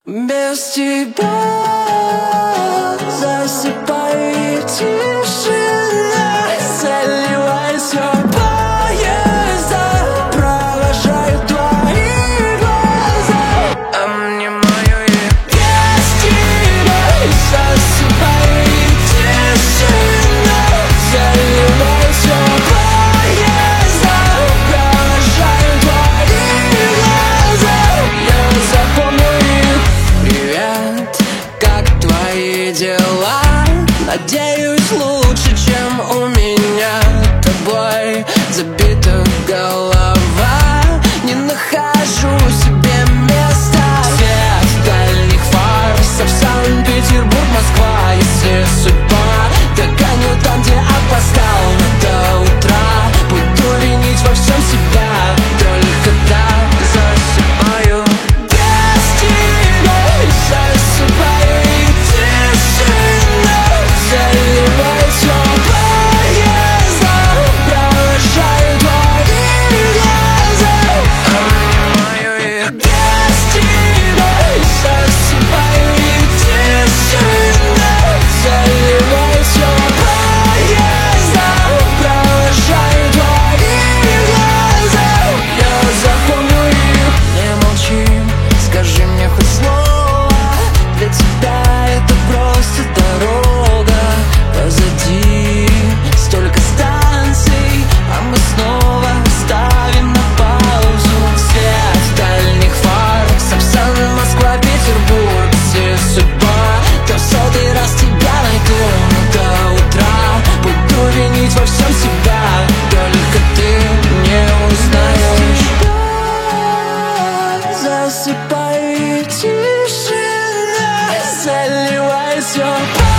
Без тебя засыпаю, и тишина заливает все поезда, провожаю твои глаза, обнимаю и без тебя засыпаю, и тишина заливает все поезда, провожаю твои глаза. Я запомню их. Привет, как твои дела? Надеюсь, лучше, чем у меня. Тобой забита голова, не нахожу себе места. Свет дальних фар, Санкт-Петербург, Москва. Если судьба догонит там, где опоздал, до утра буду винить во всем себя. Только так засыпаю. Без тебя засыпаю, и тишина заливает все поезда, провожаю твои глаза, обнимаю их. Без тебя засыпаю, и тишина заливает все поезда, провожаю твои глаза. Я запомню их. Не молчи, скажи мне хоть слово. Для тебя это просто дорога. Позади столько станций, а мы снова ставим на паузу. Свет дальних фар, Сапсан, Москва, Петербург. Если судьба, то в 100-й раз тебя найду. Но до утра буду винить во всем себя. Только ты не узнаешь. Засыпай, и тишина заливает все.